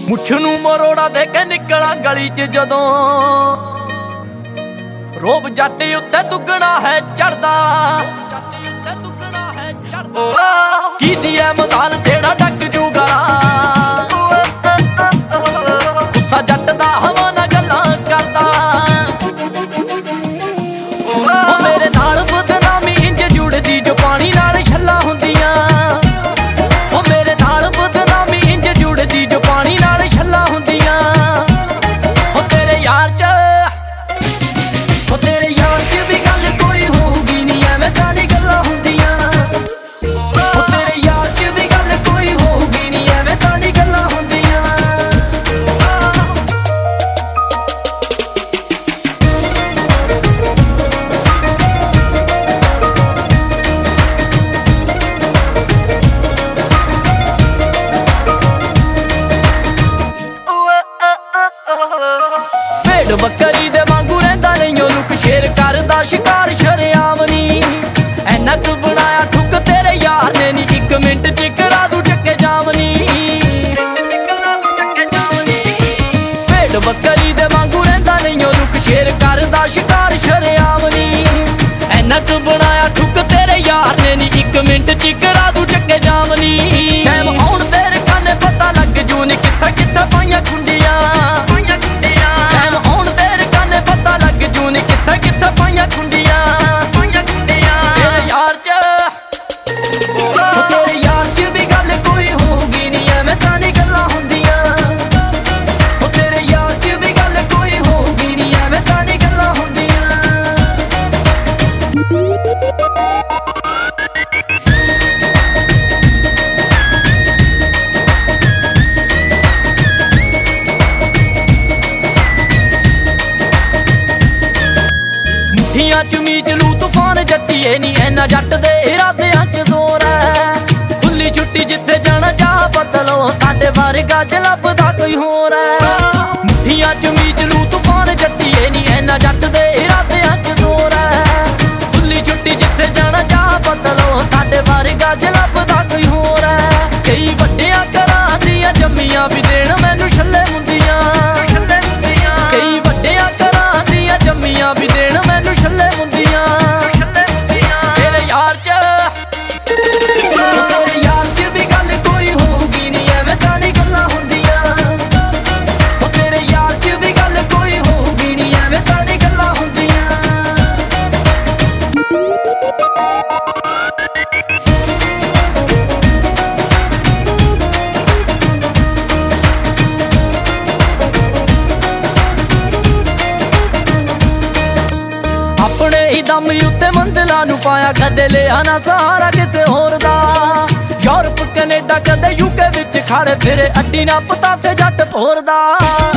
ਮੁੱਛ ਨੂੰ ਮਰੋੜਾ ਦੇ ਕੇ ਨਿਕਲਾਂ ਗਲੀ 'ਚ ਜਦੋਂ ਰੋਬ ਜੱਟ ਉੱਤੇ ਦੁੱਗਣਾ ਹੈ ਚੜਦਾ ਕੀ ਦੀਏ ਮਦਾਲ ਜਿਹੜਾ ਡੱਕ ਜੂਗਾ ਗੁੱਸਾ ਜੱਟ ਦਾ ਹਵਾ ਨਾਲ ਗੱਲਾਂ ਕਰਦਾ ਉਹ ਮੇਰੇ ਨਾਲ ਬਦਨਾਮੀ ਇੰਜ ਜੁੜਦੀ ਜੋ ਪਾਣੀ ਨਾਲ ਛੱਲਾ ਹੁੰਦੀਆਂ ਉਹ ਮੇਰੇ ਨਾਲ ਬਦਨਾਮੀ ਇੰਜ ਜੁੜਦੀ ਜੋ ਪਾਣੀ ਨਾਲ ਛੱਲਾ ਹੁੰਦੀਆਂ ਉਹ ਤੇਰੇ ਯਾਰ 'ਚ ਉਹ ਤੇਰੇ ਯਾਰ 'ਚ ਵੀ ਗੱਲ ਕੋਈ ਹੋਊਗੀ ਨਹੀਂ ਐਵੇਂ ਤਾਂ ਨਹੀਂ ਗੱਲਾਂ ਹੁੰਦੀਆਂ ਉਹ ਤੇਰੇ ਯਾਰ 'ਚ ਵੀ ਗੱਲ ਕੋਈ ਹੋਊਗੀ ਨਹੀਂ ਐਵੇਂ ਤਾਂ ਨਹੀਂ ਗੱਲਾਂ ਹੁੰਦੀਆਂ ਭੇਡ ਬੱਕਰੀ ਦੇ ਵਾਂਗੂ ਰਹਿੰਦਾ ਨਹੀਂ ਉਹ ਲੁਕ ਸ਼ੇਰ ਕਰਦਾ ਸ਼ਿਕਾਰ ਸ਼ਰੇਆਮ ਨੀ ਐਨਾ ਕੁ ਬਣਾਇਆ ਠੁੱਕ ਤੇਰੇ ਯਾਰ ਨੇ ਨੀ 1 ਮਿੰਟ 'ਚ ਕਰਾ ਦੂ ਚੱਕੇ ਜਾਮ ਨੀ ਭੇਡ ਬੱਕਰੀ ਦੇ ਵਾਂਗੂ ਰਹਿੰਦਾ ਨਹੀਂ ਉਹ ਲੁਕ ਸ਼ੇਰ ਕਰਦਾ ਸ਼ਿਕਾਰ ਸ਼ਰੇਆਮ ਨੀ ਐਨਾ ਕੁ ਬਣਾਇਆ ਠੁੱਕ ਤੇਰੇ ਯਾਰ ਨੇ ਨੀ 1 ਮਿੰਟ 'ਚ ਕਰਾ ਦੂ ਚੱਕੇ ਜਾਮ ਨੀ ਟਾਈਮ ਆਉਣ ਤੇਰੇ ਕੰਨੇ ਪਤਾ ਲੱਗ ਜੂ ਨੀ ਕਿੱਥੇ ਕਿੱਥੇ ਪਾਈਆਂ ਖੁੰਡੀਆਂ ਕਿੱਥੇ ਪਾਈਆਂ ਖੁੰਡੀਆਂ ਤੇਰੇ ਯਾਰ 'ਚ ਉਹ ਤੇਰੇ ਯਾਰ 'ਚ ਵੀ ਗੱਲ ਕੋਈ ਹੋਊਗੀ ਨਹੀਂ ਐਵੇਂ ਤਾਂ ਨਹੀਂ ਗੱਲਾਂ ਹੁੰਦੀਆਂ ਉਹ ਤੇਰੇ ਯਾਰ 'ਚ ਵੀ ਗੱਲ ਕੋਈ ਹੋਊਗੀ ਨਹੀਂ ਐਵੇਂ ਤਾਂ ਨਹੀਂ ਗੱਲਾਂ ਹੁੰਦੀਆਂ ਮੁੱਠੀਆਂ 'ਚ ਮੀਚ ਲੂ ਤੂਫਾਨ ਜੱਟੀਏ ਨੀ ਐਨਾ ਜੱਟ ਦੇ ਇਰਾਦਿਆਂ 'ਚ ਜ਼ੋਰ ਐ ਖੁੱਲੀ ਛੁੱਟੀ ਜਿੱਥੇ ਜਾਣਾ ਜਾ ਬਦਲੋ ਸਾਡੇ ਵਰਗਾ ਜ ਲੱਭਦਾ ਕੋਈ ਹੋਰ ਐ ਮੁੱਠੀਆਂ 'ਚ ਮੀਚ ਲੂ ਤੂਫਾਨ ਜੱਟੀਏ ਨੀ ਐਨਾ ਜੱਟ ਦੇ ਇਰਾਦਿਆਂ 'ਚ ਜ਼ੋਰ ਐ ਖੁੱਲੀ ਛੁੱਟੀ ਜਿੱਥੇ ਜਾਣਾ ਜਾ ਬਦਲੋ ਸਾਡੇ ਵਰਗਾ ਜ ਲੱਭਦਾ ਕੋਈ ਹੋਰ ਐ ਕਈ ਵੱਡਿਆਂ ਘਰਾਂ ਦੀਆਂ ਜੰਮੀਆਂ ਵੀ ਦੇਣ ਮੈਨੂੰ ਛੱਲੇ ਮੁੰਦੀਆਂ ਕਈ ਵੱਡਿਆਂ ਘਰਾਂ ਦੀਆਂ ਜੰਮੀਆਂ ਵੀ ਦੇਣ ਮੈਨੂੰ ਛੱਲੇ ਮੁੰਦੀਆਂ ਤੇਰੇ ਯਾਰ 'ਚ ਉਹ ਤੇਰੇ ਯਾਰ 'ਚ ਵੀ ਗੱਲ ਕੋਈ ਹੋਊਗੀ ਨਹੀਂ ਐਵੇਂ ਤਾਂ ਨਹੀਂ ਗੱਲਾਂ ਹੁੰਦੀਆਂ ਉਹ ਤੇਰੇ ਯਾਰ 'ਚ ਵੀ ਗੱਲ ਕੋਈ ਹੋਊਗੀ ਨਹੀਂ ਐਵੇਂ ਤਾਂ ਨਹੀਂ ਗੱਲਾਂ ਹੁੰਦੀਆਂ ਆਪਣੇ ਹੀ ਦਮ ਉੱਤੇ ਮੰਜ਼ਿਲਾਂ ਨੂੰ ਪਾਇਆ ਕਦੇ ਲਿਆ ਨਾ ਸਹਾਰਾ ਕਿਸੇ ਹੋਰ ਦਾ ਯੂਰਪ ਕੈਨੇਡਾ ਕਦੇ ਯੂਕੇ ਵਿੱਚ ਖੜੇ ਫਿਰੇ ਅੱਡੀ ਨਾ ਪਤਾ ਤੇ ਜੱਟ ਭੋਰਦਾ